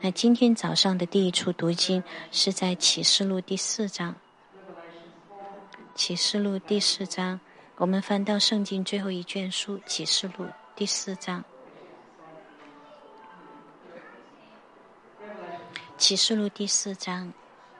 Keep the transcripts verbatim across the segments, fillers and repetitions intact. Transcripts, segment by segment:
那今天早上的第一处读经是在启示录第四章。启示录第四章，我们翻到圣经最后一卷书，启示录第四章。启示录第四章。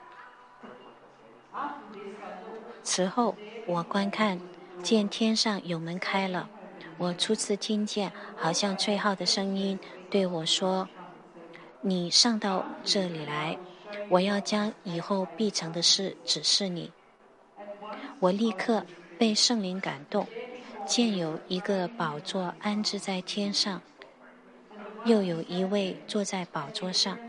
此后，我观看，见天上有门开了，我初次听见好像吹号的声音对我说：“你上到这里来，我要将以后必成的事指示你。”我立刻被圣灵感动，见有一个宝座安置在天上，又有一位坐在宝座上。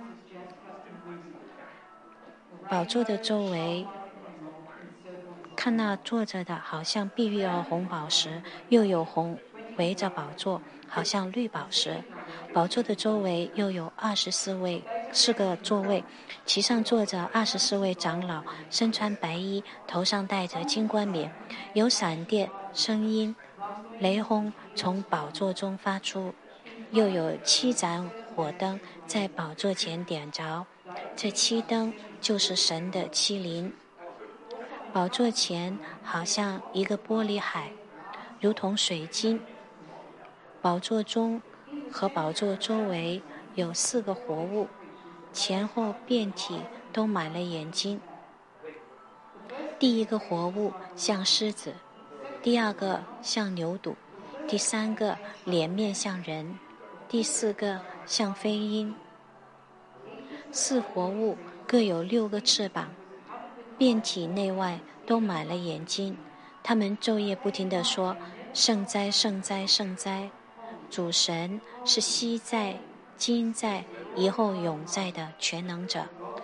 宝座的周围，看那坐着的好像碧玉儿红宝石，又有红围着宝座，好像绿宝石。宝座的周围又有二十四位四个座位，其上坐着二十四位长老，身穿白衣，头上戴着金冠冕。有闪电、声音、雷轰从宝座中发出，又有七盏火灯在宝座前点着，这七灯就是神的七灵。宝座前好像一个玻璃海，如同水晶。宝座中和宝座周围有四个活物，前后遍体都满了眼睛。第一个活物像狮子，第二个像牛犊，第三个脸面像人，第四个像飞鹰。四活物各有六个翅膀，遍体内外都满了眼睛。他们昼夜不停地说：“圣哉，圣哉，圣哉！主神是昔在、今在、以后永在的全能者。”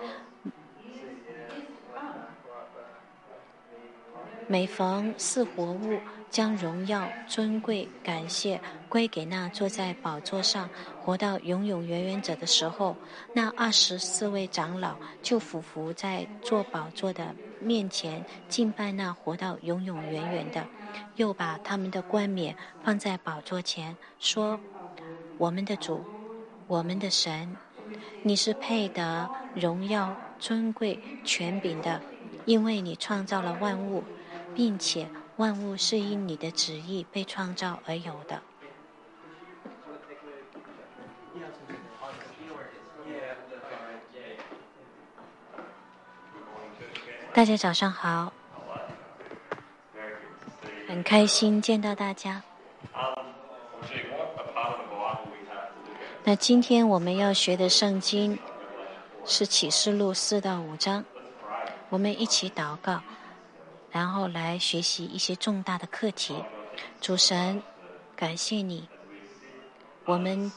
每逢四活物将荣耀、尊贵、感谢归给那坐在宝座上活到永永远远者的时候，那二十四位长老就俯伏在坐宝座的面前敬拜那活到永永远远的，又把他们的冠冕放在宝座前，说：“我们的主，我们的神，你是配得荣耀、尊贵、权柄的，因为你创造了万物，并且万物是因你的旨意被创造而有的。”大家早上好，很开心见到大家。那今天我们要学的圣经是启示录四到五章，我们一起祷告，然后来学习一些重大的课题。主神，感谢你，我们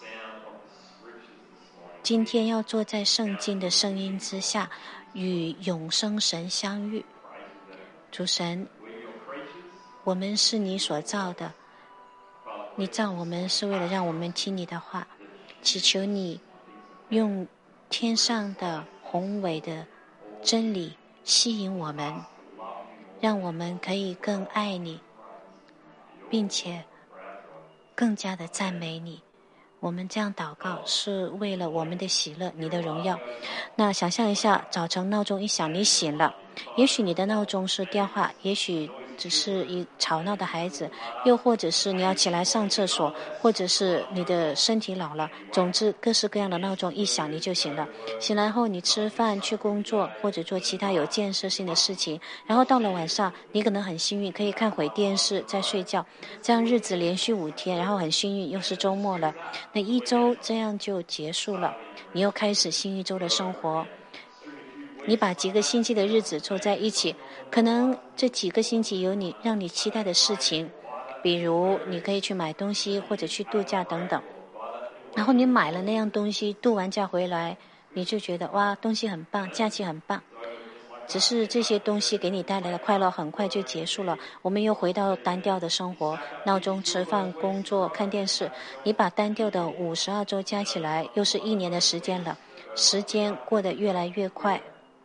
今天要坐在圣经的声音之下，与永生神相遇。主神，我们是你所造的，你造我们是为了让我们听你的话，祈求你用天上的宏伟的真理吸引我们，让我们可以更爱你，并且更加的赞美你。我们这样祷告是为了我们的喜乐，你的荣耀。那想象一下，早晨闹钟一响，你醒了，也许你的闹钟是电话，也许只是一吵闹的孩子，又或者是你要起来上厕所，或者是你的身体老了，总之各式各样的闹钟一响你就醒了。醒来后你吃饭去工作，或者做其他有建设性的事情，然后到了晚上你可能很幸运可以看会电视再睡觉，这样日子连续五天，然后很幸运又是周末了，那一周这样就结束了，你又开始新一周的生活。你把几个星期的日子凑在一起，可能这几个星期有你让你期待的事情，比如你可以去买东西或者去度假等等，然后你买了那样东西，度完假回来你就觉得哇，东西很棒，假期很棒，只是这些东西给你带来的快乐很快就结束了，我们又回到单调的生活，闹钟、吃饭、工作、看电视，你把单调的五十二周加起来又是一年的时间了，时间过得越来越快。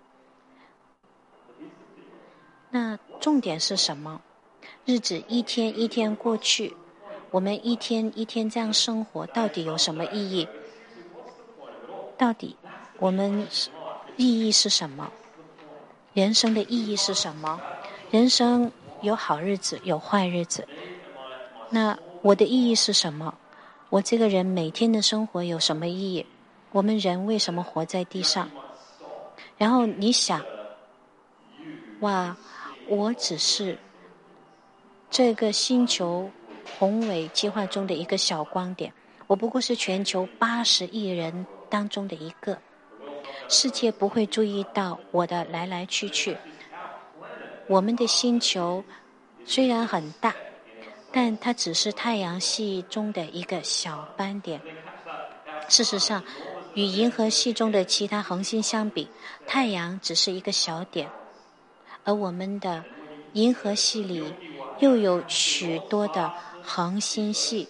那重点是什么？日子一天一天过去，我们一天一天这样生活到底有什么意义？到底我们意义是什么？人生的意义是什么？人生有好日子，有坏日子。那我的意义是什么？我这个人每天的生活有什么意义？我们人为什么活在地上？然后你想，哇，我只是这个星球宏伟计划中的一个小光点，我不过是全球八十亿人当中的一个。世界不会注意到我的来来去去。我们的星球虽然很大，但它只是太阳系中的一个小斑点。事实上，与银河系中的其他恒星相比，太阳只是一个小点，而我们的银河系里又有许多的恒星系。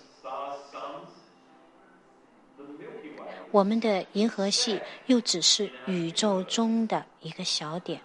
我们的银河系又只是宇宙中的一个小点。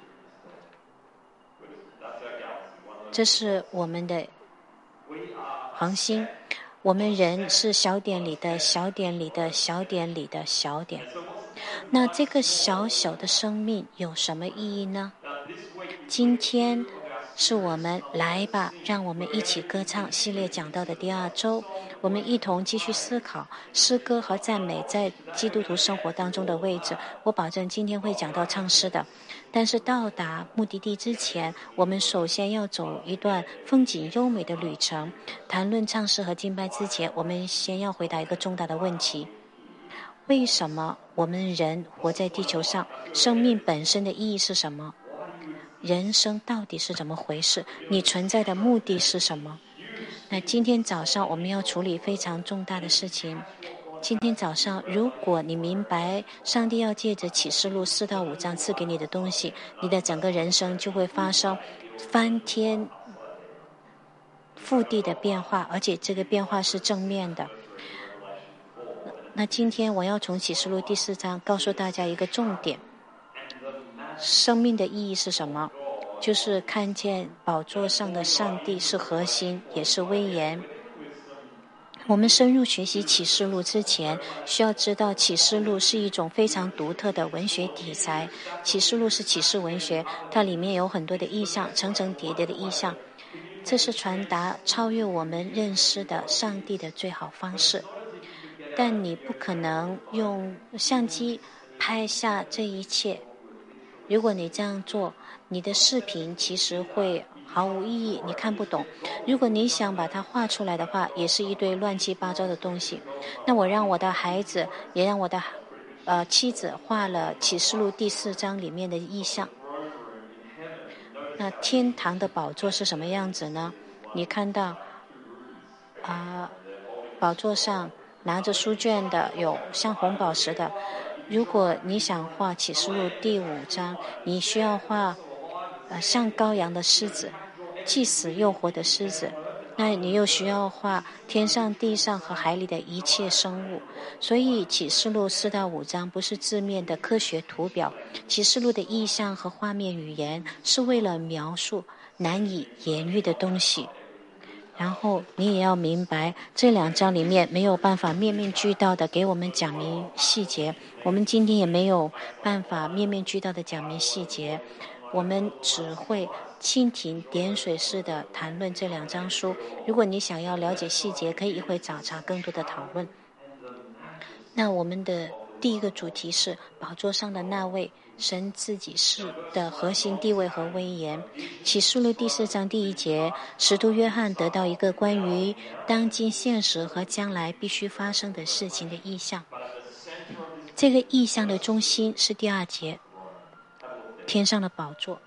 这是我们的恒星，我们人是小点里的小点里的小点里的小点。那这个小小的生命有什么意义呢？今天是我们来吧，让我们一起歌唱系列讲到的第二周，我们一同继续思考诗歌和赞美在基督徒生活当中的位置。我保证今天会讲到唱诗的，但是到达目的地之前，我们首先要走一段风景优美的旅程。谈论唱诗和敬拜之前，我们先要回答一个重大的问题：为什么我们人活在地球上？生命本身的意义是什么？人生到底是怎么回事？你存在的目的是什么？那今天早上我们要处理非常重大的事情。今天早上，如果你明白上帝要借着启示录四到五章赐给你的东西，你的整个人生就会发生翻天覆地的变化，而且这个变化是正面的。那今天我要从启示录第四章告诉大家一个重点：生命的意义是什么？就是看见宝座上的上帝是核心，也是威严。我们深入学习启示录之前，需要知道启示录是一种非常独特的文学题材。启示录是启示文学，它里面有很多的意象，层层叠叠的意象。这是传达超越我们认识的上帝的最好方式。但你不可能用相机拍下这一切。如果你这样做，你的视频其实会毫无意义，你看不懂。如果你想把它画出来的话，也是一堆乱七八糟的东西。那我让我的孩子，也让我的呃妻子画了启示录第四章里面的意象。那天堂的宝座是什么样子呢？你看到啊、呃，宝座上拿着书卷的有像红宝石的。如果你想画启示录第五章，你需要画呃像羔羊的狮子，既死又活的狮子。那你又需要画天上地上和海里的一切生物。所以启示录四到五章不是字面的科学图表，启示录的意象和画面语言是为了描述难以言喻的东西。然后你也要明白，这两章里面没有办法面面俱到的给我们讲明细节，我们今天也没有办法面面俱到的讲明细节，我们只会蜻蜓点水式的谈论这两章书。如果你想要了解细节，可以一会找查更多的讨论。那我们的第一个主题是宝座上的那位神自己是的核心地位和威严。启示录第四章第一节，使徒约翰得到一个关于当今现实和将来必须发生的事情的意象。这个意象的中心是第二节，天上的宝座。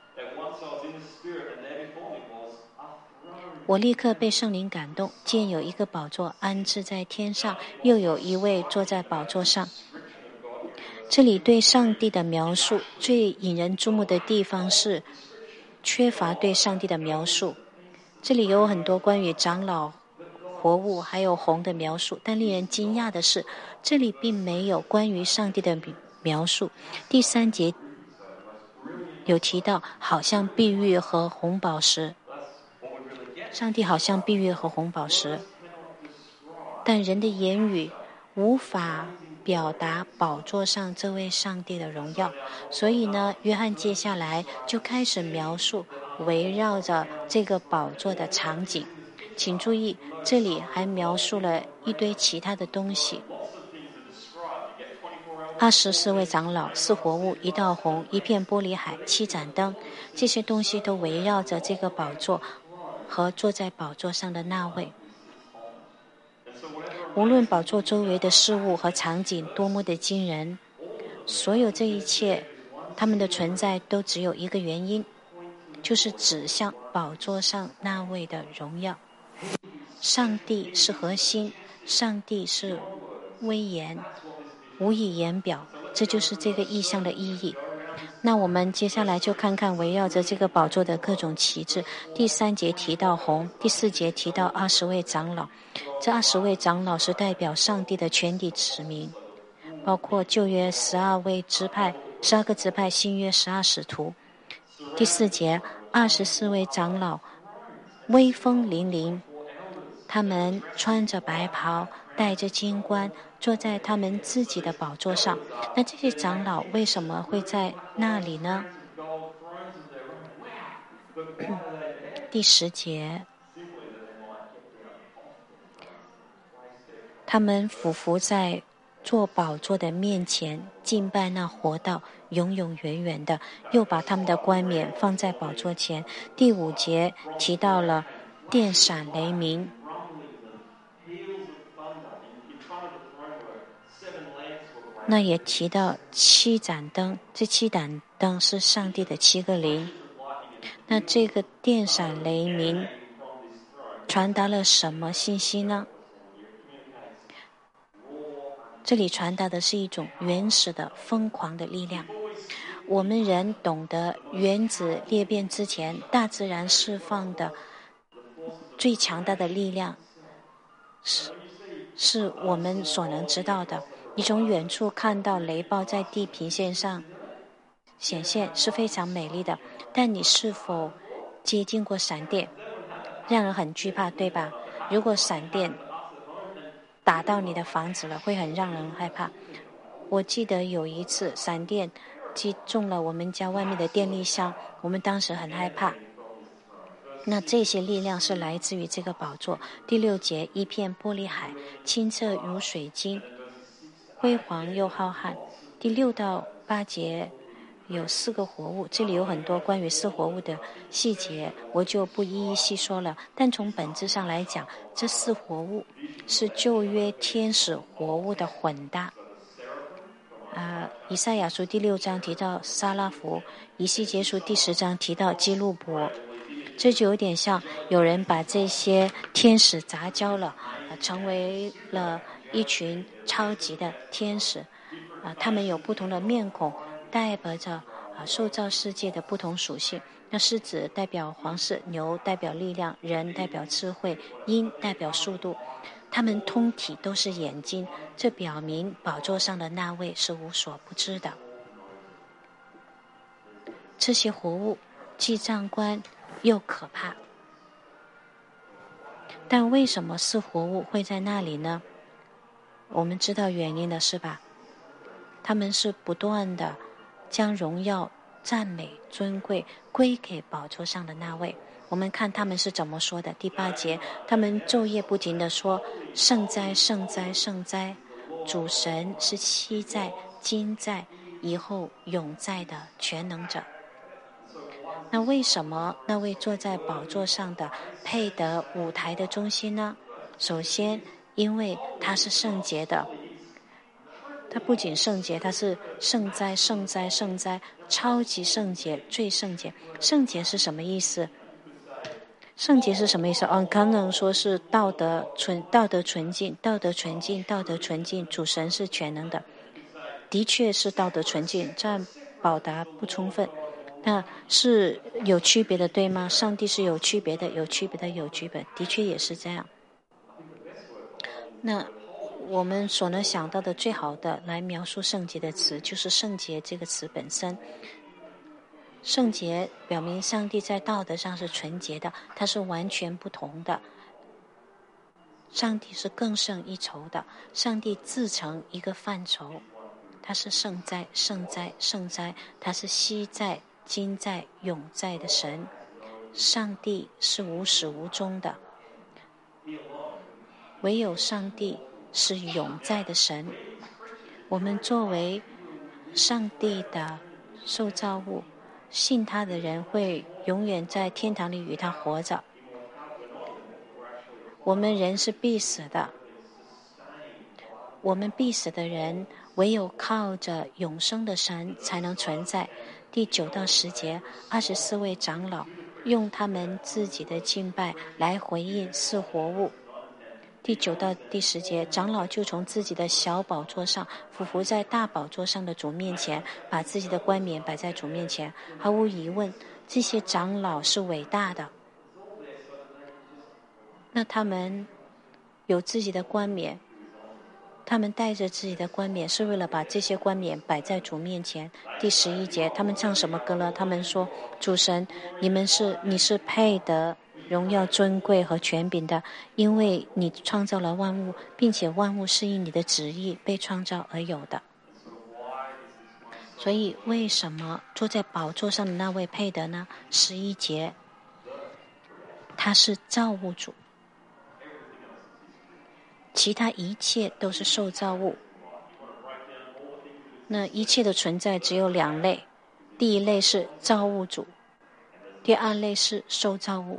我立刻被圣灵感动，见有一个宝座安置在天上，又有一位坐在宝座上。这里对上帝的描述最引人注目的地方是缺乏对上帝的描述。这里有很多关于长老、活物还有红的描述，但令人惊讶的是，这里并没有关于上帝的描述。第三节有提到好像碧玉和红宝石，上帝好像碧玉和红宝石，但人的言语无法表达宝座上这位上帝的荣耀。所以呢，约翰接下来就开始描述围绕着这个宝座的场景。请注意，这里还描述了一堆其他的东西。二十四位长老、四活物、一道红、一片玻璃海、七盏灯，这些东西都围绕着这个宝座和坐在宝座上的那位。无论宝座周围的事物和场景多么的惊人，所有这一切，它们的存在都只有一个原因，就是指向宝座上那位的荣耀。上帝是核心，上帝是威严，无以言表，这就是这个意象的意义。那我们接下来就看看围绕着这个宝座的各种旗帜。第三节提到红，第四节提到二十位长老。这二十位长老是代表上帝的全体子民，包括旧约十二位支派、十二个支派，新约十二使徒。第四节，二十四位长老威风凛凛，他们穿着白袍，戴着金冠，坐在他们自己的宝座上。那这些长老为什么会在那里呢？第十节，他们俯伏在坐宝座的面前，敬拜那活道永永远远的，又把他们的冠冕放在宝座前。第五节提到了电闪雷鸣，那也提到七盏灯，这七盏灯是上帝的七个灵。那这个电闪雷鸣传达了什么信息呢？这里传达的是一种原始的疯狂的力量。我们人懂得原子裂变之前，大自然释放的最强大的力量是是我们所能知道的。你从远处看到雷暴在地平线上显现是非常美丽的，但你是否接近过闪电？让人很惧怕，对吧？如果闪电打到你的房子了，会很让人害怕。我记得有一次闪电击中了我们家外面的电力箱，我们当时很害怕。那这些力量是来自于这个宝座。第六节，一片玻璃海，清澈如水晶，辉煌又浩瀚。第六到八节有四个活物，这里有很多关于四活物的细节，我就不一一细说了。但从本质上来讲，这四活物是旧约天使活物的混搭。啊，以赛亚书第六章提到撒拉弗，以西结书第十章提到基路伯，这就有点像有人把这些天使杂交了，啊，成为了一群超级的天使。啊，他们有不同的面孔，代表着啊受造世界的不同属性。那狮子代表皇室，牛代表力量，人代表智慧，鹰代表速度。他们通体都是眼睛，这表明宝座上的那位是无所不知的。这些活物既壮观又可怕，但为什么是活物会在那里呢？我们知道原因的是吧？他们是不断的将荣耀、赞美、尊贵归给宝座上的那位。我们看他们是怎么说的。第八节，他们昼夜不停地说：圣哉，圣哉，圣哉！主神是昔在、今在、以后永在的全能者。那为什么那位坐在宝座上的配得舞台的中心呢？首先，因为他是圣洁的。他不仅圣洁，他是圣哉，圣哉，圣哉，超级圣洁，最圣洁。圣洁是什么意思？圣洁是什么意思？嗯，可能说是道德纯、道德纯净、道德纯净、道德纯净。主神是全能的，的确是道德纯净，但表达不充分。那是有区别的，对吗？上帝是有区别的，有区别的，有区别的，的确也是这样。那我们所能想到的最好的来描述圣洁的词，就是圣洁这个词本身。圣洁表明上帝在道德上是纯洁的，它是完全不同的。 上帝是更胜一筹的，上帝自成一个范畴，他是圣哉、圣哉、圣哉，他是昔在、今在、永在的神。上帝是无始无终的，唯有上帝是永在的神。我们作为上帝的受造物，信他的人会永远在天堂里与他活着。我们人是必死的，我们必死的人唯有靠着永生的神才能存在。第九到十节，二十四位长老用他们自己的敬拜来回应是活物。第九到第十节，长老就从自己的小宝座上俯伏在大宝座上的主面前，把自己的冠冕摆在主面前。毫无疑问，这些长老是伟大的。那他们有自己的冠冕，他们带着自己的冠冕，是为了把这些冠冕摆在主面前。第十一节，他们唱什么歌呢？他们说：主神，你们是你是配得荣耀、尊贵和权柄的，因为你创造了万物，并且万物是因你的旨意被创造而有的。所以，为什么坐在宝座上的那位配得呢？十一节，他是造物主。其他一切都是受造物。那一切的存在只有两类，第一类是造物主，第二类是受造物。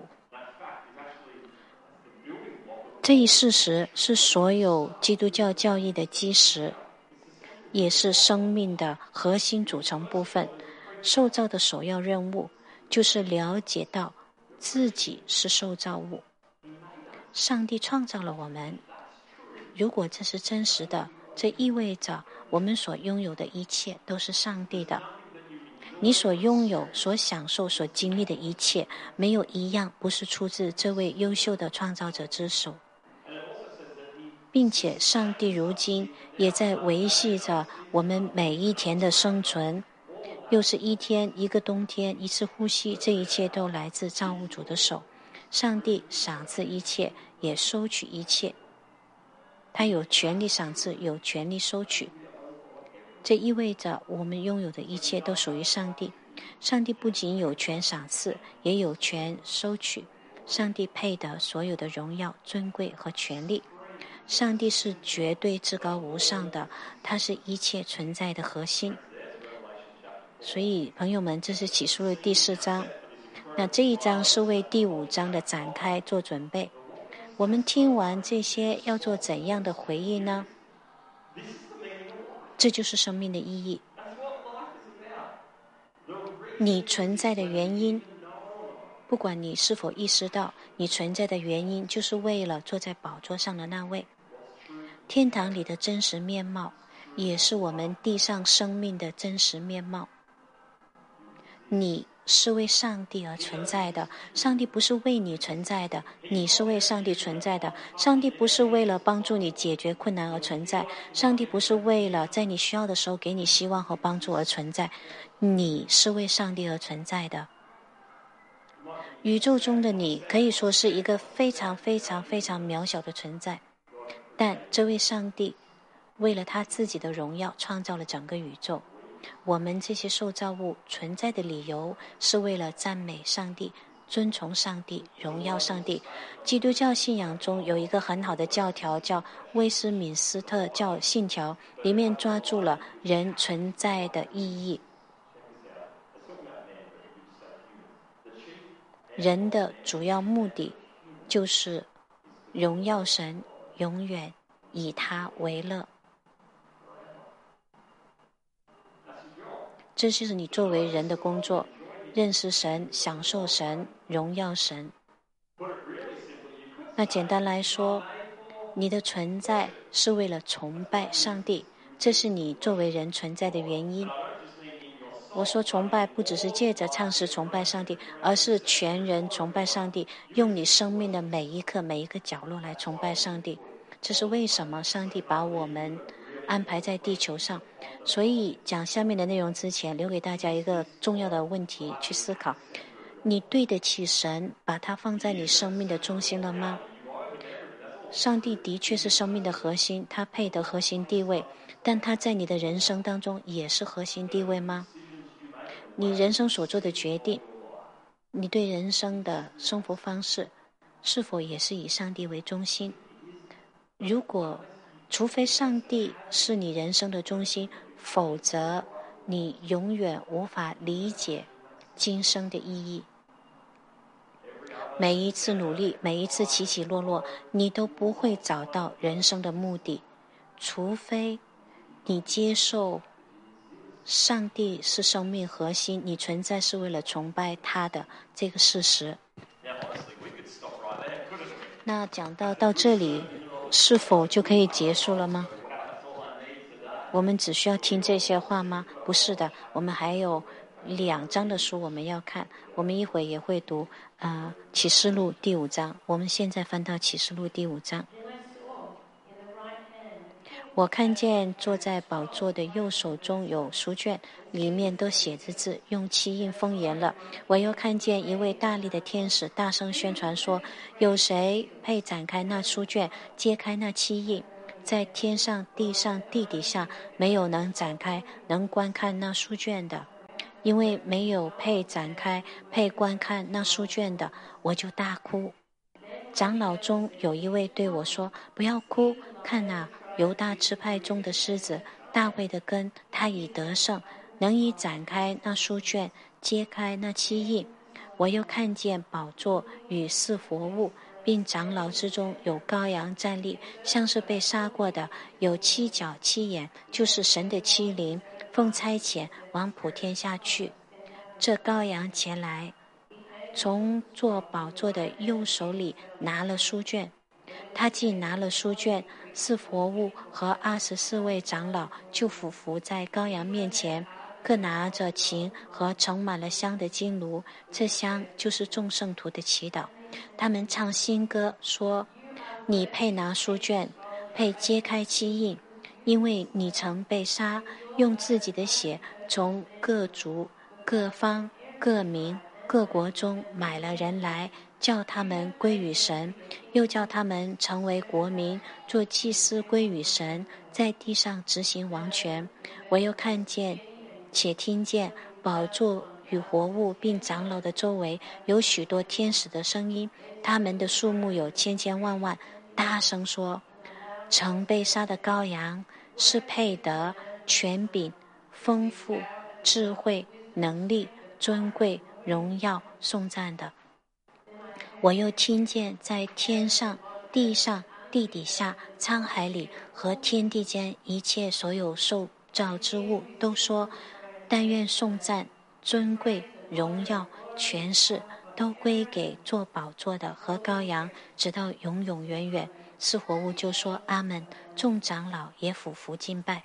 这一事实是所有基督教教义的基石，也是生命的核心组成部分。受造的首要任务就是了解到自己是受造物。上帝创造了我们，如果这是真实的，这意味着我们所拥有的一切都是上帝的。你所拥有、所享受、所经历的一切，没有一样不是出自这位优秀的创造者之手，并且上帝如今也在维系着我们每一天的生存。又是一天、一个冬天、一次呼吸，这一切都来自造物主的手。上帝赏赐一切，也收取一切。他有权利赏赐，有权利收取。这意味着我们拥有的一切都属于上帝。上帝不仅有权赏赐，也有权收取。上帝配得所有的荣耀、尊贵和权利。上帝是绝对至高无上的，他是一切存在的核心。所以朋友们，这是启示录第四章。那这一章是为第五章的展开做准备。我们听完这些要做怎样的回应呢？这就是生命的意义。你存在的原因，不管你是否意识到，你存在的原因就是为了坐在宝座上的那位。天堂里的真实面貌，也是我们地上生命的真实面貌。你是为上帝而存在的，上帝不是为你存在的，你是为上帝存在的。上帝不是为了帮助你解决困难而存在，上帝不是为了在你需要的时候给你希望和帮助而存在，你是为上帝而存在的。宇宙中的你可以说是一个非常非常非常渺小的存在，但这位上帝为了他自己的荣耀创造了整个宇宙。我们这些受造物存在的理由是为了赞美上帝、尊崇上帝、荣耀上帝。基督教信仰中有一个很好的教条叫威斯敏斯特教信条，里面抓住了人存在的意义。人的主要目的就是荣耀神，永远以他为乐。这就是你作为人的工作，认识神、享受神、荣耀神。那简单来说，你的存在是为了崇拜上帝，这是你作为人存在的原因。我说崇拜不只是借着唱诗崇拜上帝，而是全人崇拜上帝，用你生命的每一刻每一个角落来崇拜上帝。这是为什么上帝把我们安排在地球上。所以讲下面的内容之前，留给大家一个重要的问题去思考：你对得起神把他放在你生命的中心了吗？ 上帝的确是生命的核心，他配得核心地位，但他在你的人生当中也是核心地位吗？你人生所做的决定，你对人生的生活方式，是否也是以上帝为中心？如果除非上帝是你人生的中心，否则你永远无法理解今生的意义。每一次努力，每一次起起落落，你都不会找到人生的目的，除非你接受上帝是生命核心，你存在是为了崇拜他的这个事实。那讲到到这里，是否就可以结束了吗？我们只需要听这些话吗？不是的，我们还有两章的书我们要看，我们一会也会读呃启示录第五章。我们现在翻到启示录第五章。我看见坐在宝座的右手中有书卷，里面都写着字，用漆印封严了。我又看见一位大力的天使大声宣传说，有谁配展开那书卷，揭开那漆印？在天上地上地底下没有能展开能观看那书卷的，因为没有配展开配观看那书卷的，我就大哭。长老中有一位对我说，不要哭，看哪，犹大支派中的狮子大卫的根，他已得胜，能以展开那书卷，揭开那漆印。我又看见宝座与四活物，并长老之中有羔羊站立，像是被杀过的，有七角七眼，就是神的七灵，奉差遣往普天下去。这羔羊前来，从坐宝座的右手里拿了书卷，他既拿了书卷，四活物和二十四位长老就俯伏在羔羊面前，各拿着琴和盛满了香的金炉，这香就是众圣徒的祈祷。他们唱新歌说，你配拿书卷，配揭开漆印，因为你曾被杀，用自己的血从各族各方各民各国中买了人来，叫他们归于神，又叫他们成为国民，做祭司归于神，在地上执行王权。我又看见且听见宝座与活物并长老的周围有许多天使的声音，他们的数目有千千万万，大声说，曾被杀的羔羊是配得权柄、丰富、智慧、能力、尊贵、荣耀、颂赞的。我又听见在天上、地上、地底下、沧海里和天地间一切所有受造之物都说，但愿颂赞、尊贵、荣耀、权势都归给坐宝座的和羔羊，直到永永远远。四活物就说阿们，众长老也俯伏敬拜。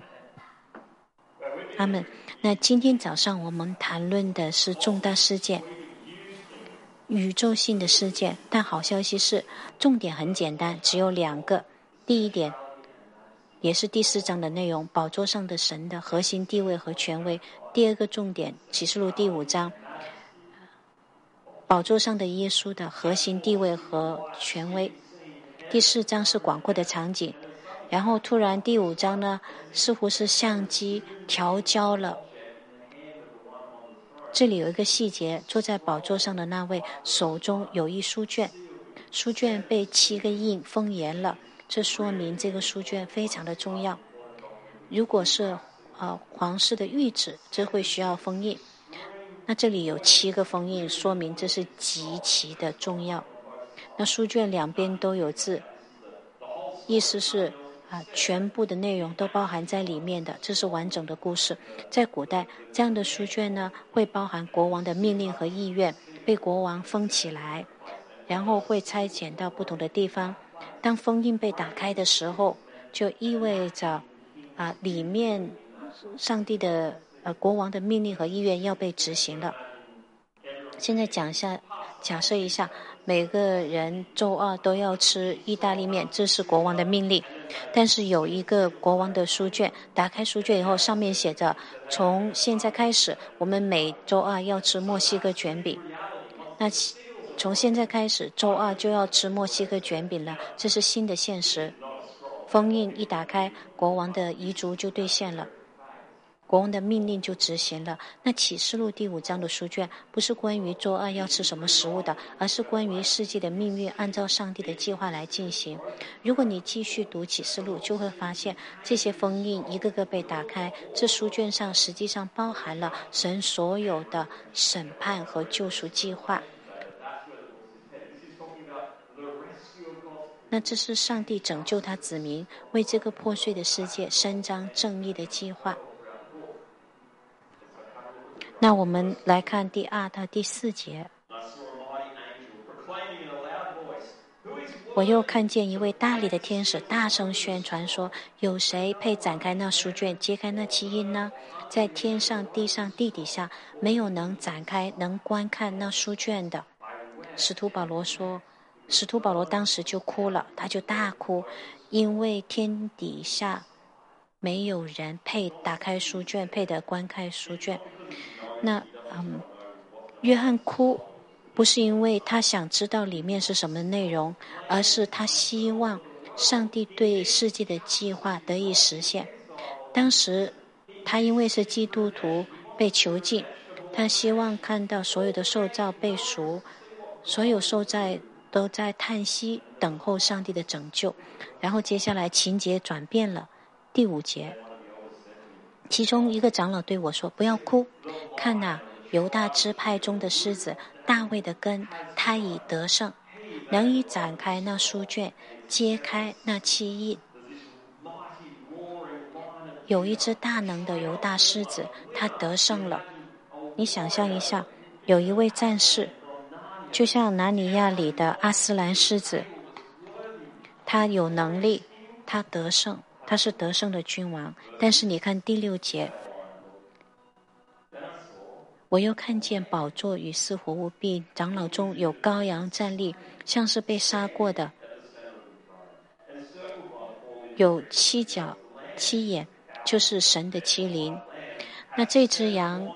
阿们。那今天早上我们谈论的是重大事件，宇宙性的事件，但好消息是重点很简单，只有两个。第一点也是第四章的内容，宝座上的神的核心地位和权威。第二个重点，启示录第五章，宝座上的耶稣的核心地位和权威。第四章是广阔的场景，然后突然第五章呢，似乎是相机调焦了。这里有一个细节，坐在宝座上的那位手中有一书卷，书卷被七个印封严了，这说明这个书卷非常的重要。如果是呃皇室的谕旨，这会需要封印，那这里有七个封印，说明这是极其的重要。那书卷两边都有字，意思是啊，全部的内容都包含在里面的，这是完整的故事。在古代，这样的书卷呢，会包含国王的命令和意愿，被国王封起来，然后会差遣到不同的地方。当封印被打开的时候，就意味着啊，里面上帝的呃国王的命令和意愿要被执行了。现在讲一下，假设一下，每个人周二都要吃意大利面，这是国王的命令。但是有一个国王的书卷，打开书卷以后，上面写着，从现在开始，我们每周二要吃墨西哥卷饼。那从现在开始，周二就要吃墨西哥卷饼了，这是新的现实。封印一打开，国王的遗嘱就兑现了，国王的命令就执行了。那启示录第五章的书卷不是关于周二要吃什么食物的，而是关于世界的命运按照上帝的计划来进行。如果你继续读启示录，就会发现这些封印一个个被打开，这书卷上实际上包含了神所有的审判和救赎计划。那这是上帝拯救他子民，为这个破碎的世界伸张正义的计划。那我们来看第二到第四节。我又看见一位大力的天使大声宣传说，有谁配展开那书卷，揭开那七印呢？在天上地上地底下，没有能展开能观看那书卷的。使徒保罗说，使徒保罗当时就哭了，他就大哭，因为天底下没有人配打开书卷，配得观看书卷。那嗯，约翰哭不是因为他想知道里面是什么内容，而是他希望上帝对世界的计划得以实现。当时他因为是基督徒被囚禁，他希望看到所有的受造被赎，所有受造都在叹息等候上帝的拯救。然后接下来情节转变了，第五节，其中一个长老对我说，不要哭，看哪，犹大支派中的狮子大卫的根，他已得胜，能以展开那书卷，揭开那七印。有一只大能的犹大狮子，他得胜了。你想象一下，有一位战士，就像拿尼亚里的阿斯兰狮子，他有能力，他得胜，他是得胜的君王。但是你看第六节，我又看见宝座与四活物，并长老中有羔羊站立，像是被杀过的，有七角七眼，就是神的七灵。那这只羊，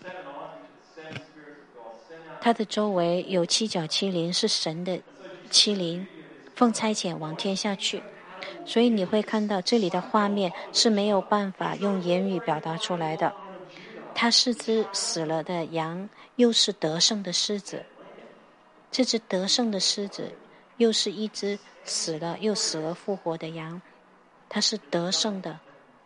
它的周围有七角七灵，是神的七灵，奉差遣往天下去。所以你会看到这里的画面是没有办法用言语表达出来的。它是只死了的羊，又是得胜的狮子。这只得胜的狮子又是一只死了又死而复活的羊，它是得胜的，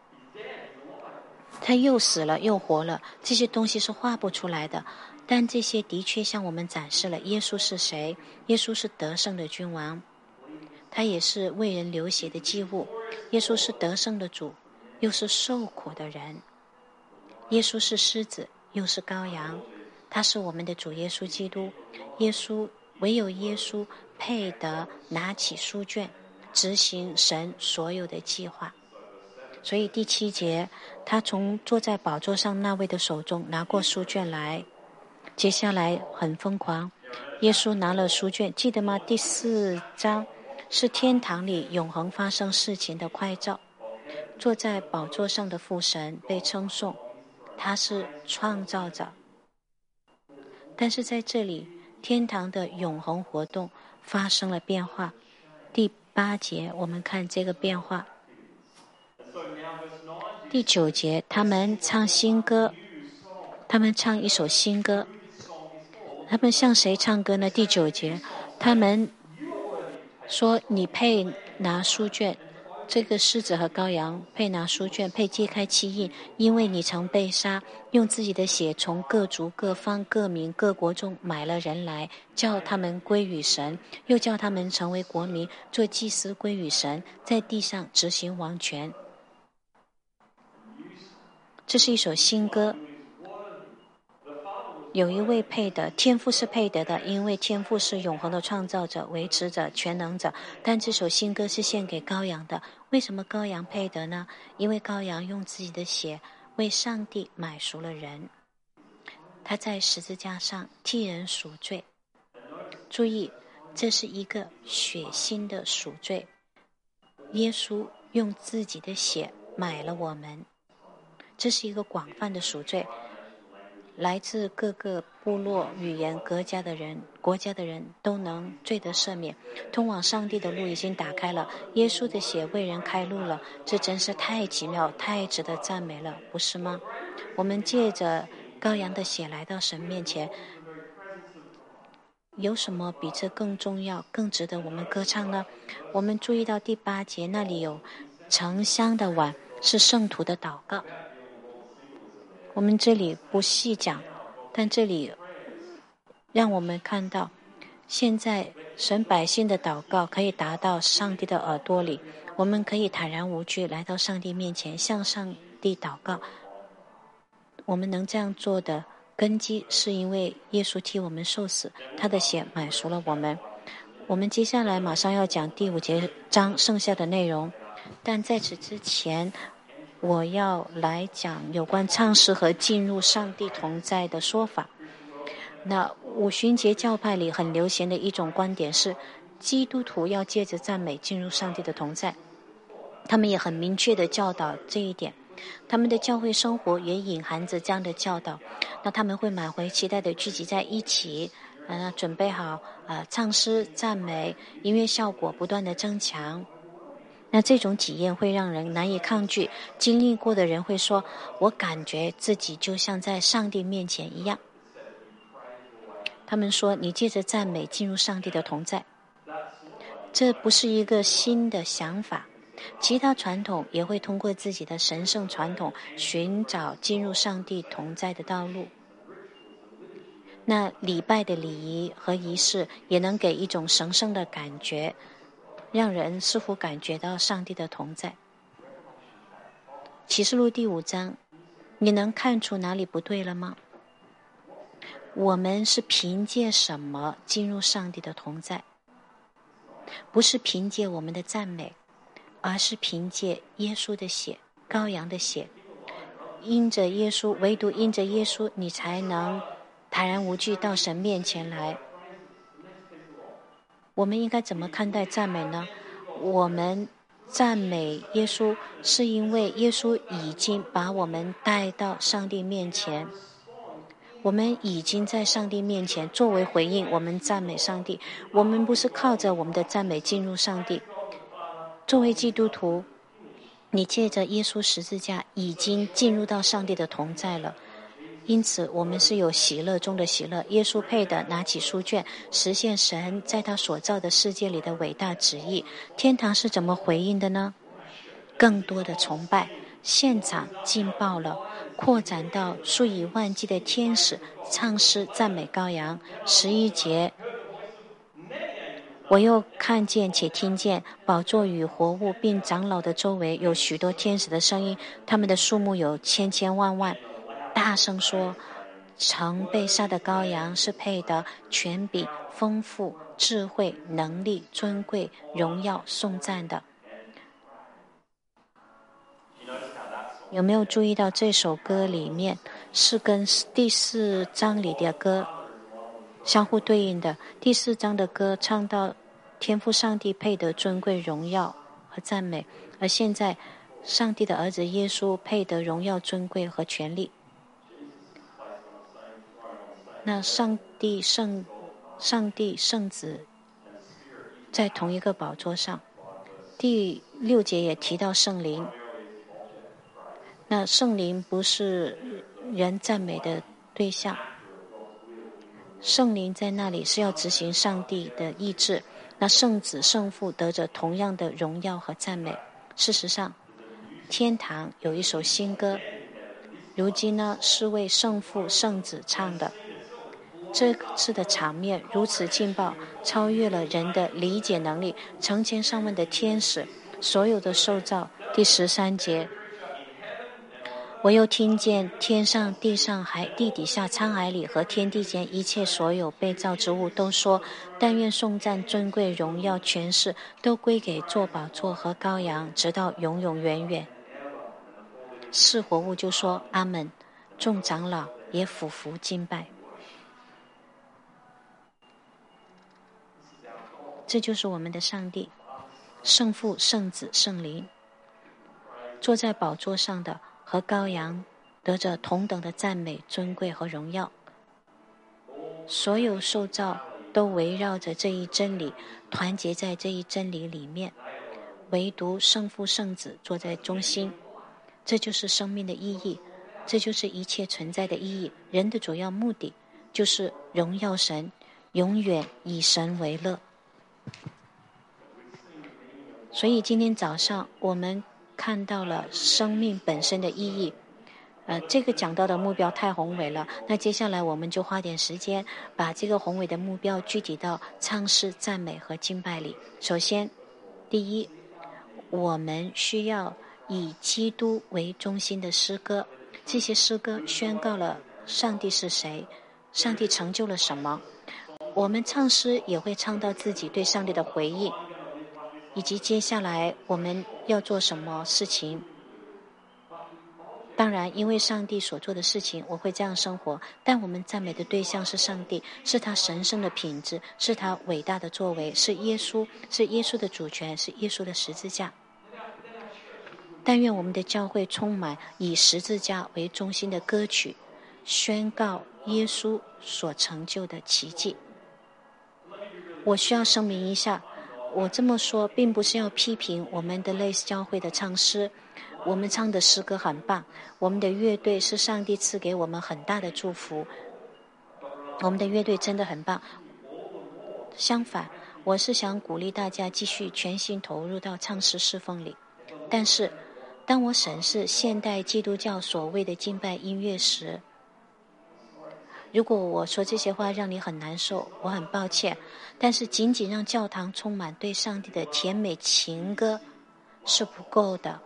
它又死了又活了。这些东西是画不出来的，但这些的确向我们展示了耶稣是谁。耶稣是得胜的君王，他也是为人流血的祭物。耶稣是得胜的主，又是受苦的人。耶稣是狮子，又是羔羊，他是我们的主耶稣基督。耶稣，唯有耶稣配得拿起书卷，执行神所有的计划。所以第七节，他从坐在宝座上那位的手中拿过书卷来。接下来很疯狂，耶稣拿了书卷，记得吗？第四章是天堂里永恒发生事情的快照。坐在宝座上的父神被称颂，他是创造者。但是在这里，天堂的永恒活动发生了变化。第八节我们看这个变化。第九节，他们唱新歌，他们唱一首新歌。他们向谁唱歌呢？第九节，他们说，你配拿书卷，这个狮子和羔羊配拿书卷，配揭开七印，因为你曾被杀，用自己的血从各族各方各民各国中买了人来，叫他们归于神，又叫他们成为国民，做祭司归于神，在地上执行王权。这是一首新歌，有一位配得，天父是配得的，因为天父是永恒的创造者、维持者、全能者。但这首新歌是献给羔羊的。为什么羔羊配得呢？因为羔羊用自己的血为上帝买赎了人，他在十字架上替人赎罪。注意，这是一个血腥的赎罪，耶稣用自己的血买了我们，这是一个广泛的赎罪。 来自各个部落、语言、国家的人、国家的人都能罪得赦免。通往上帝的路已经打开了，耶稣的血为人开路了，这真是太奇妙、太值得赞美了，不是吗？我们借着羔羊的血来到神面前，有什么比这更重要、更值得我们歌唱呢？我们注意到第八节那里有盛香的碗，是圣徒的祷告。我们这里不细讲，但这里让我们看到，现在神百姓的祷告可以达到上帝的耳朵里，我们可以坦然无惧来到上帝面前，向上帝祷告。我们能这样做的根基，是因为耶稣替我们受死，他的血买赎了我们。我们接下来马上要讲第五节章剩下的内容，但在此之前，我要来讲有关唱诗和进入上帝同在的说法。那五旬节教派里很流行的一种观点是，基督徒要借着赞美进入上帝的同在。他们也很明确地教导这一点，他们的教会生活也隐含着这样的教导。那他们会满怀期待地聚集在一起，呃，准备好呃唱诗赞美，音乐效果不断地增强。那这种体验会让人难以抗拒，经历过的人会说，我感觉自己就像在上帝面前一样。他们说，你借着赞美进入上帝的同在，这不是一个新的想法。其他传统也会通过自己的神圣传统寻找进入上帝同在的道路。那礼拜的礼仪和仪式也能给一种神圣的感觉，让人似乎感觉到上帝的同在。启示录第五章，你能看出哪里不对了吗？我们是凭借什么进入上帝的同在？不是凭借我们的赞美，而是凭借耶稣的血，羔羊的血。因着耶稣，唯独因着耶稣，你才能坦然无惧到神面前来。我们应该怎么看待赞美呢？我们赞美耶稣，是因为耶稣已经把我们带到上帝面前。我们已经在上帝面前，作为回应，我们赞美上帝。我们不是靠着我们的赞美进入上帝。作为基督徒，你借着耶稣十字架已经进入到上帝的同在了。因此我们是有喜乐中的喜乐。耶稣配的拿起书卷，实现神在他所造的世界里的伟大旨意。天堂是怎么回应的呢？更多的崇拜，现场劲爆了，扩展到数以万计的天使唱诗赞美羔羊。十一节，我又看见且听见宝座与活物并长老的周围有许多天使的声音，他们的数目有千千万万，大声说，曾被杀的羔羊是配得权柄、丰富、智慧、能力、尊贵、荣耀、颂赞的。有没有注意到这首歌里面是跟第四章里的歌相互对应的？第四章的歌唱到天父上帝配得尊贵、荣耀和赞美，而现在上帝的儿子耶稣配得荣耀、尊贵和权力。那上帝圣上帝圣子在同一个宝座上。第六节也提到圣灵。那圣灵不是人赞美的对象，圣灵在那里是要执行上帝的意志。那圣子圣父得着同样的荣耀和赞美。事实上，天堂有一首新歌，如今呢是为圣父圣子唱的。这次的场面如此劲爆，超越了人的理解能力。成千上万的天使，所有的受造。第十三节，我又听见天上、地上、海地底下、沧海里和天地间一切所有被造之物都说，但愿颂赞、尊贵、荣耀、权势都归给坐宝座和羔羊，直到永永远远。是活物就说阿们，众长老也俯伏敬拜。这就是我们的上帝，圣父、圣子、圣灵，坐在宝座上的和羔羊得着同等的赞美、尊贵和荣耀。所有受造都围绕着这一真理，团结在这一真理里面，唯独圣父、圣子坐在中心。这就是生命的意义，这就是一切存在的意义。人的主要目的就是荣耀神，永远以神为乐。所以今天早上我们看到了生命本身的意义。呃，这个讲到的目标太宏伟了，那接下来我们就花点时间把这个宏伟的目标具体到唱诗、赞美和敬拜里。首先，第一，我们需要以基督为中心的诗歌，这些诗歌宣告了上帝是谁，上帝成就了什么。我们唱诗也会唱到自己对上帝的回应，以及接下来我们要做什么事情。当然，因为上帝所做的事情，我会这样生活。但我们赞美的对象是上帝，是他神圣的品质，是他伟大的作为，是耶稣，是耶稣的主权，是耶稣的十字架。但愿我们的教会充满以十字架为中心的歌曲，宣告耶稣所成就的奇迹。我需要声明一下，我这么说并不是要批评我们的类似教会的唱诗。我们唱的诗歌很棒，我们的乐队是上帝赐给我们很大的祝福，我们的乐队真的很棒。相反，我是想鼓励大家继续全心投入到唱诗侍奉里。但是当我审视现代基督教所谓的敬拜音乐时，如果我说这些话让你很难受，我很抱歉。但是仅仅让教堂充满对上帝的甜美情歌是不够的。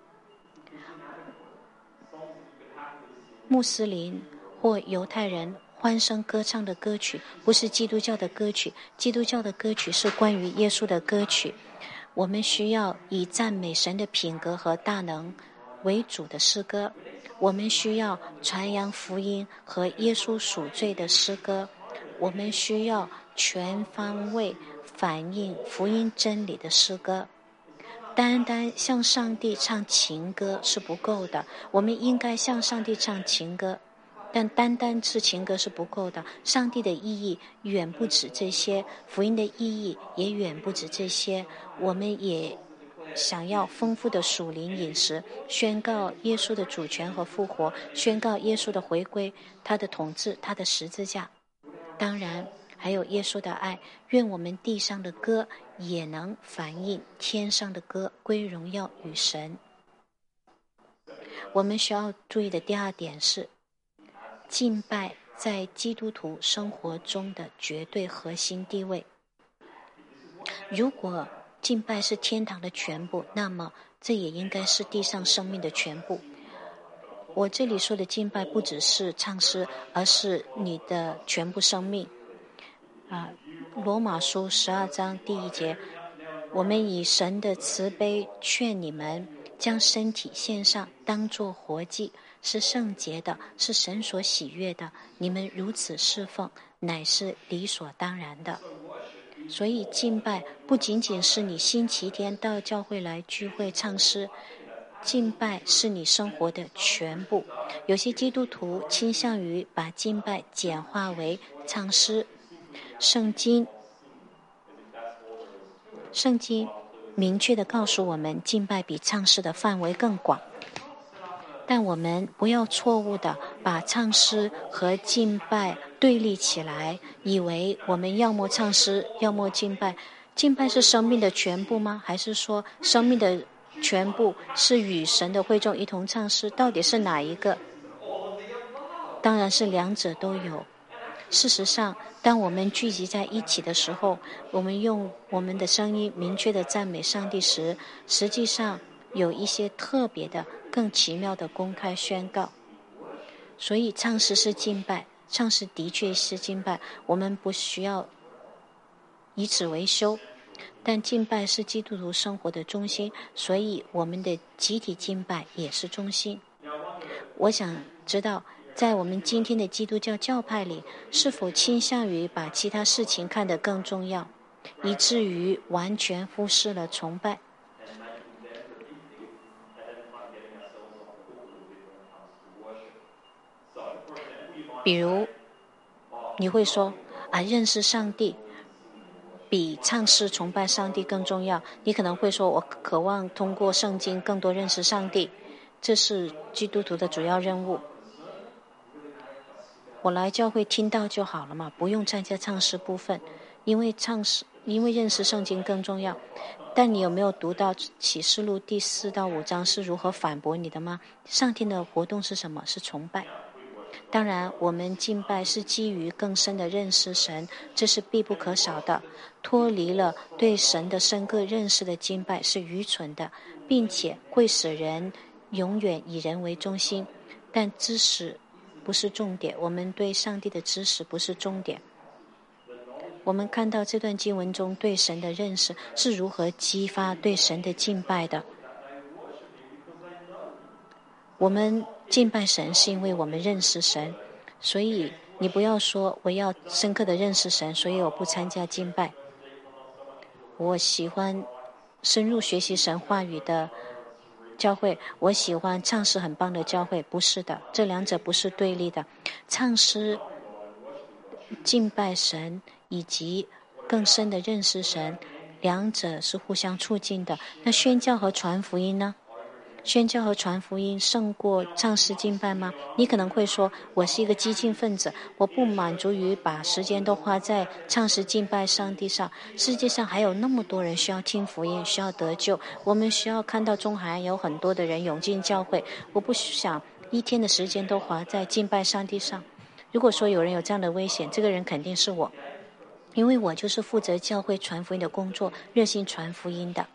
穆斯林或犹太人欢声歌唱的歌曲不是基督教的歌曲，基督教的歌曲是关于耶稣的歌曲。我们需要以赞美神的品格和大能为主的诗歌，我们需要传扬福音和耶稣赎罪的诗歌，我们需要全方位反映福音真理的诗歌。单单向上帝唱情歌是不够的，我们应该向上帝唱情歌，但单单是情歌是不够的。上帝的意义远不止这些，福音的意义也远不止这些。我们也想要丰富的属灵饮食，宣告耶稣的主权和复活，宣告耶稣的回归，他的统治，他的十字架。当然还有耶稣的爱，愿我们地上的歌也能反映天上的歌，归荣耀与神。我们需要注意的第二点是，敬拜在基督徒生活中的绝对核心地位。如果敬拜是天堂的全部，那么这也应该是地上生命的全部。我这里说的敬拜不只是唱诗，而是你的全部生命。啊，罗马书十二章第一节，我们以神的慈悲劝你们，将身体献上，当作活祭，是圣洁的，是神所喜悦的。你们如此侍奉，乃是理所当然的。所以敬拜不仅仅是你星期天到教会来聚会唱诗，敬拜是你生活的全部。有些基督徒倾向于把敬拜简化为唱诗。圣经圣经明确地告诉我们，敬拜比唱诗的范围更广。但我们不要错误地把唱诗和敬拜对立起来，以为我们要么唱诗，要么敬拜。敬拜是生命的全部吗？还是说生命的全部是与神的会众一同唱诗？到底是哪一个？当然是两者都有。事实上，当我们聚集在一起的时候，我们用我们的声音明确地赞美上帝时，实际上有一些特别的、更奇妙的公开宣告。所以唱诗是敬拜，唱诗的确是敬拜，我们不需要以此为羞。但敬拜是基督徒生活的中心，所以我们的集体敬拜也是中心。我想知道，在我们今天的基督教教派里，是否倾向于把其他事情看得更重要，以至于完全忽视了崇拜？ 比如你会说啊，认识上帝比唱诗崇拜上帝更重要。你可能会说，我渴望通过圣经更多认识上帝，这是基督徒的主要任务。我来教会听到就好了嘛，不用参加唱诗部分，因为唱诗因为认识圣经更重要。但你有没有读到启示录第四到五章是如何反驳你的吗？上天的活动是什么？是崇拜。当然，我们敬拜是基于更深的认识神，这是必不可少的。脱离了对神的深刻认识的敬拜是愚蠢的，并且会使人永远以人为中心。但知识不是重点，我们对上帝的知识不是重点。我们看到这段经文中对神的认识是如何激发对神的敬拜的。我们敬拜神是因为我们认识神，所以你不要说我要深刻的认识神，所以我不参加敬拜。我喜欢深入学习神话语的教会，我喜欢唱诗很棒的教会，不是的，这两者不是对立的。唱诗、敬拜神以及更深的认识神，两者是互相促进的。那宣教和传福音呢？宣教和传福音胜过唱诗敬拜吗？你可能会说，我是一个激进分子，我不满足于把时间都花在唱诗敬拜上帝上。世界上还有那么多人需要听福音，需要得救，我们需要看到中海岸有很多的人涌进教会。我不想一天的时间都花在敬拜上帝上。如果说有人有这样的危险，这个人肯定是我，因为我就是负责教会传福音的工作，热心传福音的。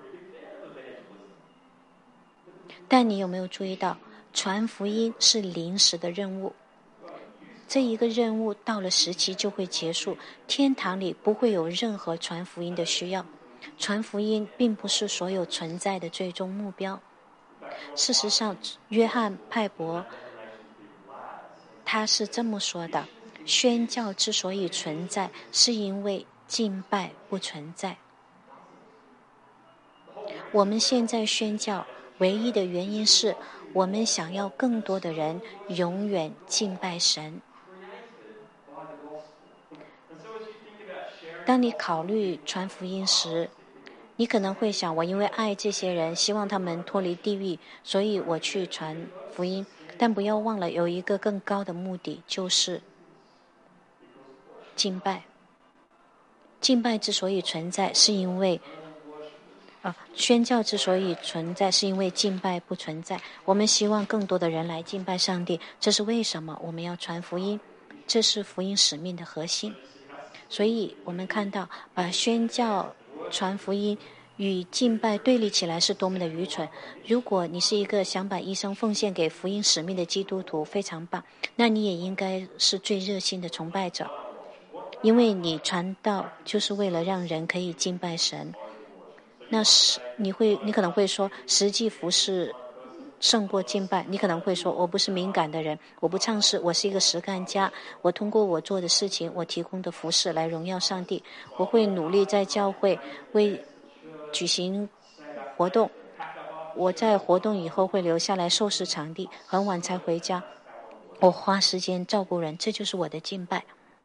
但你有没有注意到，传福音是临时的任务，这一个任务到了时期就会结束，天堂里不会有任何传福音的需要。传福音并不是所有存在的最终目标。事实上，约翰派伯他是这么说的，宣教之所以存在，是因为敬拜不存在。我们现在宣教唯一的原因是我们想要更多的人永远敬拜神。当你考虑传福音时，你可能会想，我因为爱这些人，希望他们脱离地狱，所以我去传福音。但不要忘了有一个更高的目的，就是敬拜。敬拜之所以存在，是因为啊，宣教之所以存在，是因为敬拜不存在。我们希望更多的人来敬拜上帝，这是为什么我们要传福音，这是福音使命的核心。所以我们看到，把宣教、传福音与敬拜对立起来是多么的愚蠢。如果你是一个想把一生奉献给福音使命的基督徒，非常棒，那你也应该是最热心的崇拜者，因为你传道就是为了让人可以敬拜神。那是你会，你可能会说，实际服事胜过敬拜。你可能会说，我不是敏感的人，我不唱诗，我是一个实干家。我通过我做的事情，我提供的服事来荣耀上帝。我会努力在教会为举行活动，我在活动以后会留下来收拾场地，很晚才回家。我花时间照顾人，这就是我的敬拜。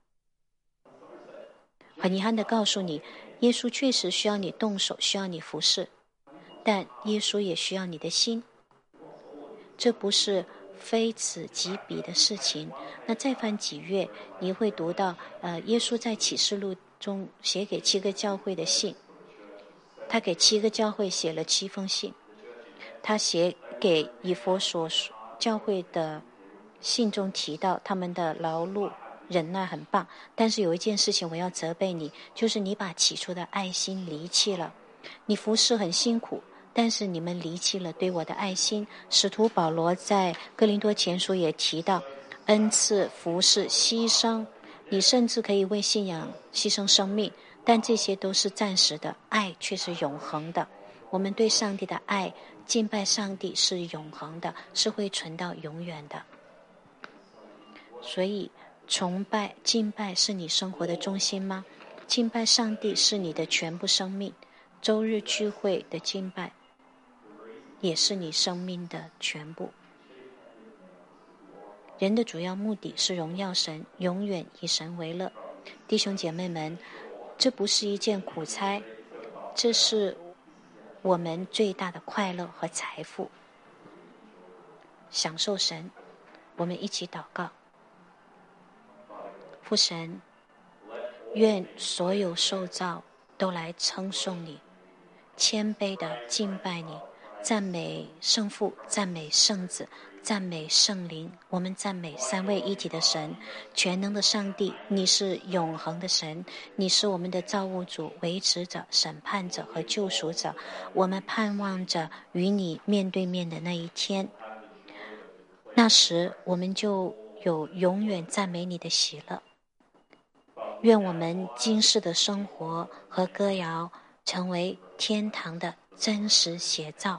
很遗憾地告诉你，耶稣确实需要你动手，需要你服侍，但耶稣也需要你的心。这不是非此即彼的事情。那再翻几页，你会读到，呃，耶稣在启示录中写给七个教会的信，他给七个教会写了七封信。他写给以弗所教会的信中提到，他们的劳碌忍耐很棒，但是有一件事情我要责备你，就是你把起初的爱心离弃了。你服侍很辛苦，但是你们离弃了对我的爱心。使徒保罗在哥林多前书也提到，恩赐、服侍、牺牲，你甚至可以为信仰牺牲生命，但这些都是暂时的，爱却是永恒的。我们对上帝的爱，敬拜上帝是永恒的，是会存到永远的。所以崇拜、敬拜是你生活的中心吗？敬拜上帝是你的全部生命。周日聚会的敬拜也是你生命的全部。 人的主要目的是荣耀神，永远以神为乐。弟兄姐妹们，这不是一件苦差，这是我们最大的快乐和财富。享受神，我们一起祷告。父神，愿所有受造都来称颂你，谦卑的敬拜你，赞美圣父，赞美圣子，赞美圣灵。我们赞美三位一体的神，全能的上帝，你是永恒的神，你是我们的造物主、维持者、审判者和救赎者。我们盼望着与你面对面的那一天，那时我们就有永远赞美你的喜乐。愿我们今世的生活和歌谣成为天堂的真实写照。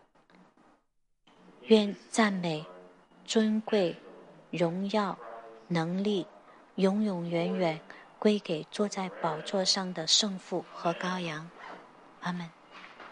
愿赞美、尊贵、荣耀、能力永永远远归给坐在宝座上的圣父和羔羊。阿们。